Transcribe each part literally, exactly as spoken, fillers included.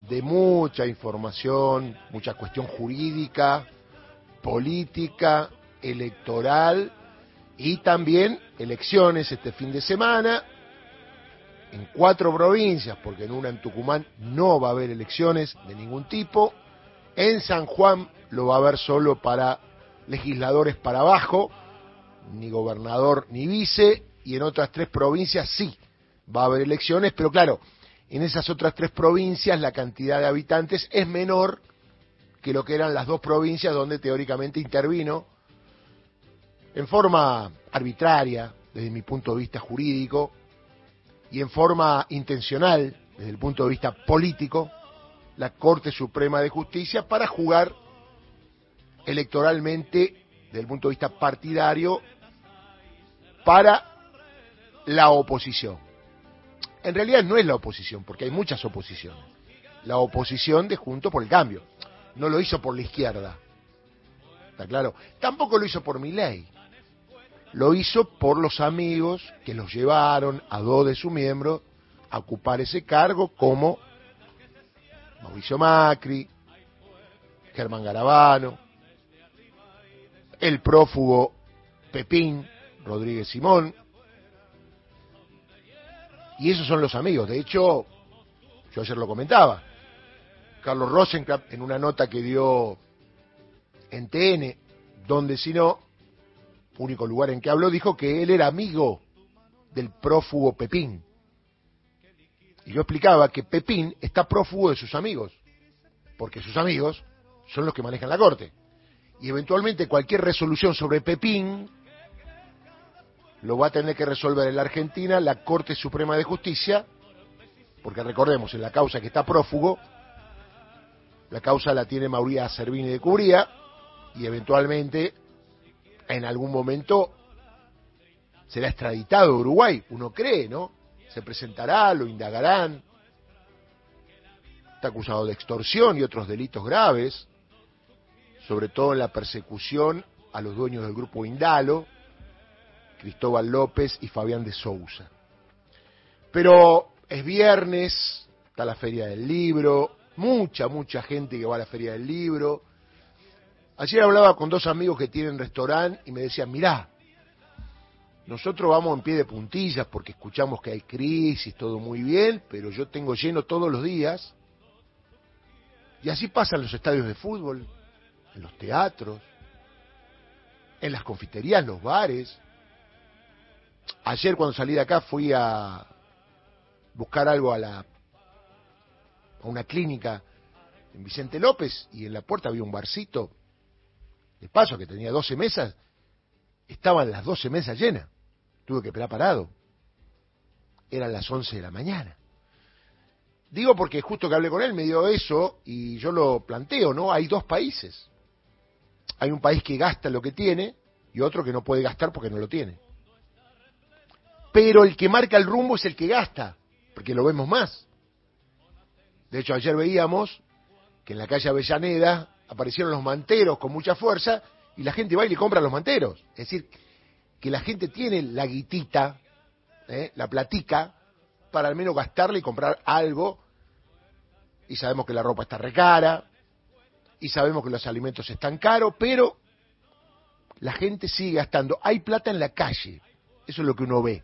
de mucha información, mucha cuestión jurídica, política, electoral y también elecciones este fin de semana en cuatro provincias, porque en una, en Tucumán, no va a haber elecciones de ningún tipo. En San Juan lo va a haber solo para legisladores para abajo, ni gobernador ni vice, y en otras tres provincias sí va a haber elecciones, pero claro, en esas otras tres provincias la cantidad de habitantes es menor que lo que eran las dos provincias donde teóricamente intervino en forma arbitraria, desde mi punto de vista jurídico, y en forma intencional, desde el punto de vista político, la Corte Suprema de Justicia para jugar electoralmente, desde el punto de vista partidario, para la oposición. En realidad no es la oposición, porque hay muchas oposiciones. La oposición de Juntos por el Cambio. No lo hizo por la izquierda. ¿Está claro? Tampoco lo hizo por Milei. Lo hizo por los amigos que los llevaron a dos de sus miembros a ocupar ese cargo, como Mauricio Macri, Germán Garabano, el prófugo Pepín Rodríguez Simón. Y esos son los amigos. De hecho, yo ayer lo comentaba, Carlos Rosenkrantz, en una nota que dio en T N, donde si no, único lugar en que habló, dijo que él era amigo del prófugo Pepín. Y yo explicaba que Pepín está prófugo de sus amigos, porque sus amigos son los que manejan la Corte. Y eventualmente cualquier resolución sobre Pepín lo va a tener que resolver en la Argentina la Corte Suprema de Justicia, porque recordemos, en la causa que está prófugo, la causa la tiene Mauricio Servini de Cubría, y eventualmente, en algún momento, será extraditado de Uruguay, uno cree, ¿no? Se presentará, lo indagarán, está acusado de extorsión y otros delitos graves, sobre todo en la persecución a los dueños del grupo Indalo, Cristóbal López y Fabián de Sousa. Pero es viernes, está la Feria del Libro, mucha, mucha gente que va a la Feria del Libro. Ayer hablaba con dos amigos que tienen restaurante y me decían, mirá, nosotros vamos en pie de puntillas porque escuchamos que hay crisis, todo muy bien, pero yo tengo lleno todos los días. Y así pasa en los estadios de fútbol, en los teatros, en las confiterías, los bares. Ayer cuando salí de acá fui a buscar algo a la a una clínica en Vicente López y en la puerta había un barcito de paso que tenía doce mesas, estaban las doce mesas llenas, tuve que esperar parado, eran las once de la mañana. Digo porque justo que hablé con él me dio eso y yo lo planteo, ¿no? Hay dos países, hay un país que gasta lo que tiene y otro que no puede gastar porque no lo tiene. Pero el que marca el rumbo es el que gasta, porque lo vemos más. De hecho, ayer veíamos que en la calle Avellaneda aparecieron los manteros con mucha fuerza y la gente va y le compra los manteros. Es decir, que la gente tiene la guitita, ¿eh? la platica, para al menos gastarla y comprar algo. Y sabemos que la ropa está recara, y sabemos que los alimentos están caros, pero la gente sigue gastando. Hay plata en la calle, eso es lo que uno ve.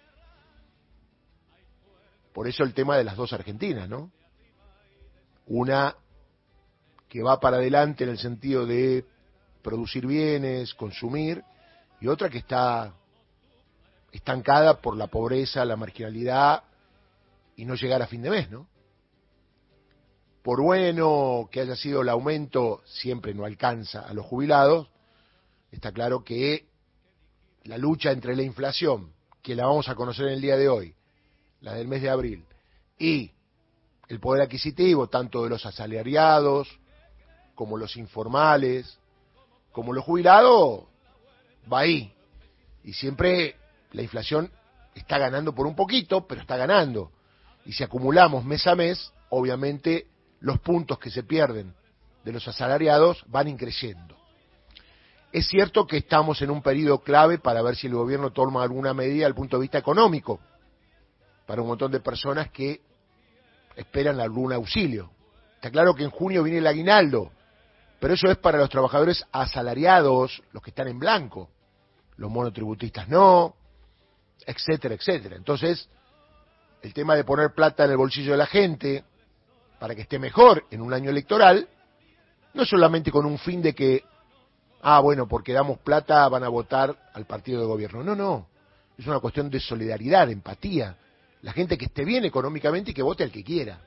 Por eso el tema de las dos Argentinas, ¿no? Una que va para adelante en el sentido de producir bienes, consumir, y otra que está estancada por la pobreza, la marginalidad y no llegar a fin de mes, ¿no? Por bueno que haya sido el aumento, siempre no alcanza a los jubilados. Está claro que la lucha entre la inflación, que la vamos a conocer en el día de hoy, la del mes de abril, y el poder adquisitivo, tanto de los asalariados, como los informales, como los jubilados, va ahí. Y siempre la inflación está ganando por un poquito, pero está ganando. Y si acumulamos mes a mes, obviamente los puntos que se pierden de los asalariados van increciendo. Es cierto que estamos en un periodo clave para ver si el gobierno toma alguna medida desde el punto de vista económico para un montón de personas que esperan algún auxilio. Está claro que en junio viene el aguinaldo, pero eso es para los trabajadores asalariados, los que están en blanco. Los monotributistas no, etcétera, etcétera. Entonces, el tema de poner plata en el bolsillo de la gente para que esté mejor en un año electoral, no solamente con un fin de que, ah, bueno, porque damos plata van a votar al partido de gobierno. No, no. Es una cuestión de solidaridad, de empatía. La gente que esté bien económicamente y que vote al que quiera.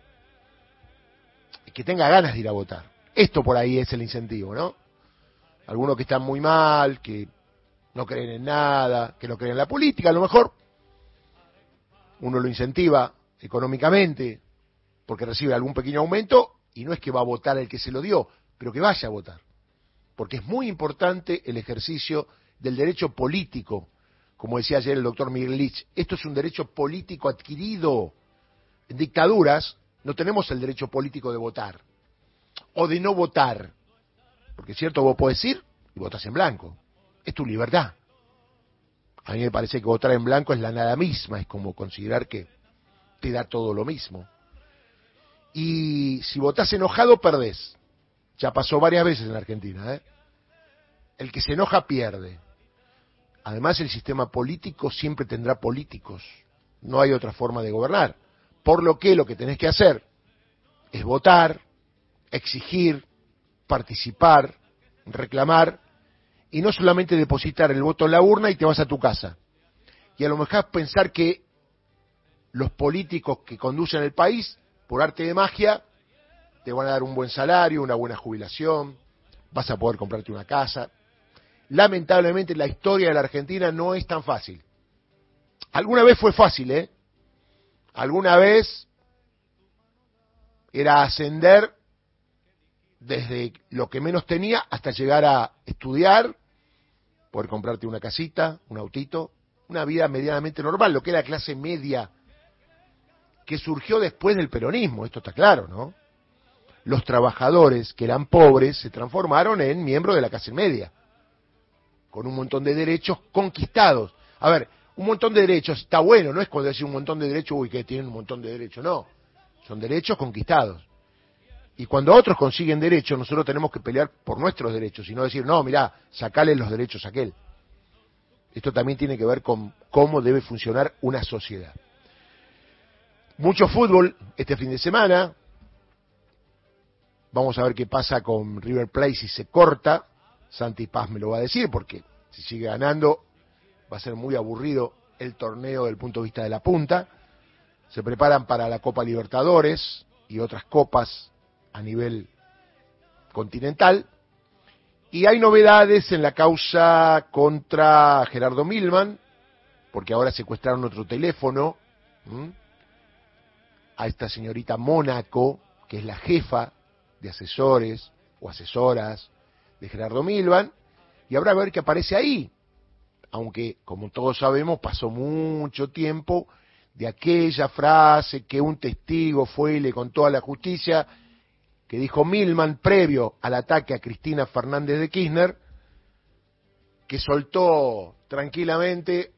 Que tenga ganas de ir a votar. Esto por ahí es el incentivo, ¿no? Algunos que están muy mal, que no creen en nada, que no creen en la política, a lo mejor uno lo incentiva económicamente porque recibe algún pequeño aumento y no es que va a votar el que se lo dio, pero que vaya a votar. Porque es muy importante el ejercicio del derecho político. Como decía ayer el doctor Miguel Lich, esto es un derecho político adquirido. En dictaduras no tenemos el derecho político de votar o de no votar. Porque es cierto, vos podés ir y votás en blanco. Es tu libertad. A mí me parece que votar en blanco es la nada misma, es como considerar que te da todo lo mismo. Y si votás enojado, perdés. Ya pasó varias veces en Argentina, ¿eh? El que se enoja pierde. Además, el sistema político siempre tendrá políticos. No hay otra forma de gobernar. Por lo que lo que tenés que hacer es votar, exigir, participar, reclamar, y no solamente depositar el voto en la urna y te vas a tu casa. Y a lo mejor pensar que los políticos que conducen el país, por arte de magia, te van a dar un buen salario, una buena jubilación, vas a poder comprarte una casa. Lamentablemente la historia de la Argentina no es tan fácil. Alguna vez fue fácil, ¿eh? Alguna vez era ascender desde lo que menos tenía hasta llegar a estudiar, poder comprarte una casita, un autito, una vida medianamente normal, lo que era clase media, que surgió después del peronismo, esto está claro, ¿no? Los trabajadores que eran pobres se transformaron en miembros de la clase media, con un montón de derechos conquistados. A ver, un montón de derechos está bueno, no es cuando decir un montón de derechos, uy, que tienen un montón de derechos, no, son derechos conquistados. Y cuando otros consiguen derechos, nosotros tenemos que pelear por nuestros derechos y no decir, no, mirá, sacale los derechos a aquel. Esto también tiene que ver con cómo debe funcionar una sociedad. Mucho fútbol este fin de semana. Vamos a ver qué pasa con River Plate si se corta. Santi Paz me lo va a decir, porque si sigue ganando va a ser muy aburrido el torneo desde el punto de vista de la punta. Se preparan para la Copa Libertadores y otras copas a nivel continental, y hay novedades en la causa contra Gerardo Milman, porque ahora secuestraron otro teléfono ¿m? a esta señorita Mónaco, que es la jefa de asesores o asesoras de Gerardo Milman, y habrá que ver qué aparece ahí, aunque como todos sabemos pasó mucho tiempo de aquella frase que un testigo fue y le contó a la justicia, que dijo Milman previo al ataque a Cristina Fernández de Kirchner, que soltó tranquilamente,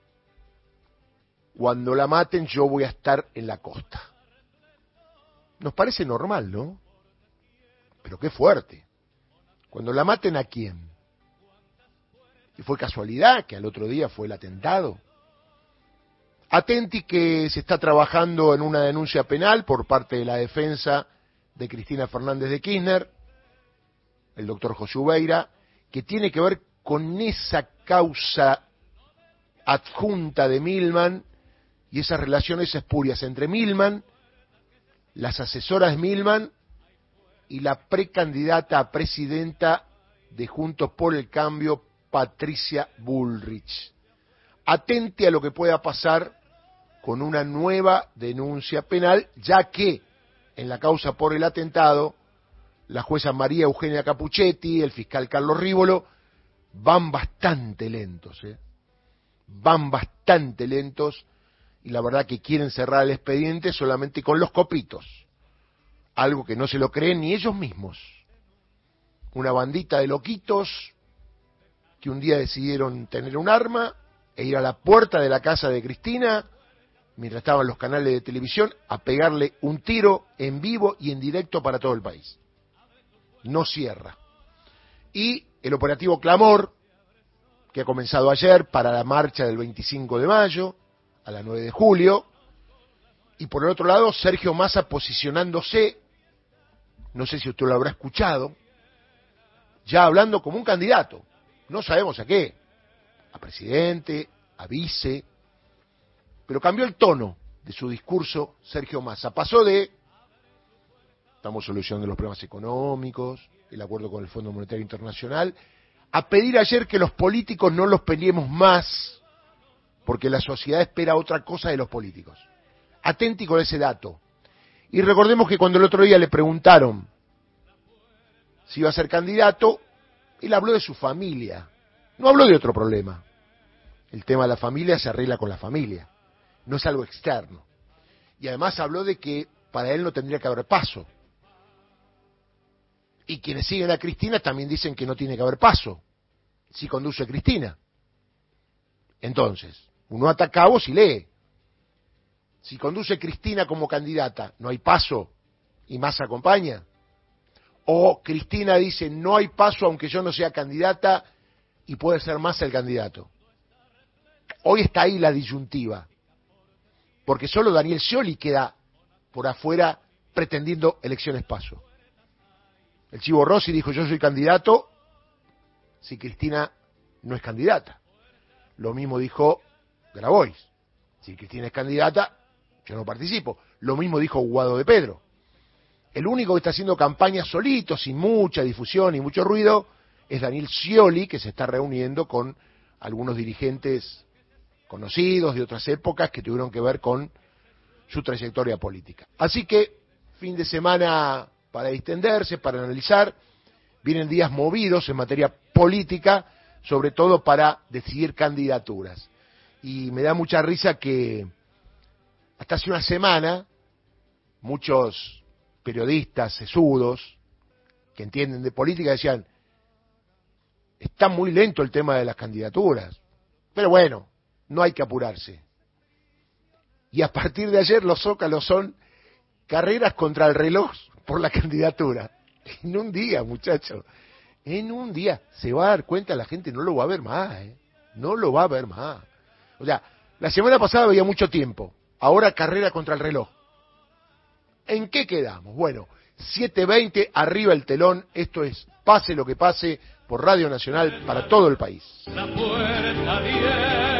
cuando la maten yo voy a estar en la costa. Nos parece normal, ¿no? Pero qué fuerte. Cuando la maten, ¿a quién? ¿Y fue casualidad que al otro día fue el atentado? Atenti que se está trabajando en una denuncia penal por parte de la defensa de Cristina Fernández de Kirchner, el doctor José Ubeira, que tiene que ver con esa causa adjunta de Milman y esas relaciones espurias entre Milman, las asesoras de Milman y la precandidata a presidenta de Juntos por el Cambio, Patricia Bullrich. Atente a lo que pueda pasar con una nueva denuncia penal, ya que en la causa por el atentado, la jueza María Eugenia Capuchetti, el fiscal Carlos Rívolo, van bastante lentos, ¿eh? Van bastante lentos, y la verdad que quieren cerrar el expediente solamente con los copitos, algo que no se lo creen ni ellos mismos. Una bandita de loquitos que un día decidieron tener un arma e ir a la puerta de la casa de Cristina mientras estaban los canales de televisión, a pegarle un tiro en vivo y en directo para todo el país. No cierra. Y el operativo Clamor, que ha comenzado ayer para la marcha del veinticinco de mayo, a las nueve de julio, y por el otro lado, Sergio Massa posicionándose, no sé si usted lo habrá escuchado, ya hablando como un candidato, no sabemos a qué, a presidente, a vice, pero cambió el tono de su discurso Sergio Massa, pasó de estamos solucionando los problemas económicos, el acuerdo con el Fondo Monetario Internacional, a pedir ayer que los políticos no los peleemos más, porque la sociedad espera otra cosa de los políticos. Atenti con ese dato. Y recordemos que cuando el otro día le preguntaron si iba a ser candidato, él habló de su familia, no habló de otro problema. El tema de la familia se arregla con la familia, no es algo externo. Y además habló de que para él no tendría que haber paso. Y quienes siguen a Cristina también dicen que no tiene que haber paso, si conduce Cristina. Entonces, uno ata cabos y lee. Si conduce Cristina como candidata, ¿no hay paso y Massa acompaña? O Cristina dice, no hay paso aunque yo no sea candidata y puede ser Massa el candidato. Hoy está ahí la disyuntiva, porque solo Daniel Scioli queda por afuera pretendiendo elecciones paso. El Chivo Rossi dijo, yo soy candidato si Cristina no es candidata. Lo mismo dijo Grabois, si Cristina es candidata, yo no participo. Lo mismo dijo Guado de Pedro. El único que está haciendo campaña solito, sin mucha difusión y mucho ruido, es Daniel Scioli, que se está reuniendo con algunos dirigentes conocidos de otras épocas que tuvieron que ver con su trayectoria política. Así que, fin de semana para distenderse, para analizar, vienen días movidos en materia política, sobre todo para decidir candidaturas. Y me da mucha risa que hasta hace una semana muchos periodistas sesudos que entienden de política decían, está muy lento el tema de las candidaturas, pero bueno, no hay que apurarse. Y a partir de ayer los zócalos son carreras contra el reloj por la candidatura. En un día, muchachos, en un día se va a dar cuenta la gente, no lo va a ver más, ¿eh? No lo va a ver más. O sea, la semana pasada había mucho tiempo, ahora carrera contra el reloj. ¿En qué quedamos? Bueno, siete veinte, arriba el telón, esto es Pase lo que pase por Radio Nacional para todo el país. La puerta abierta.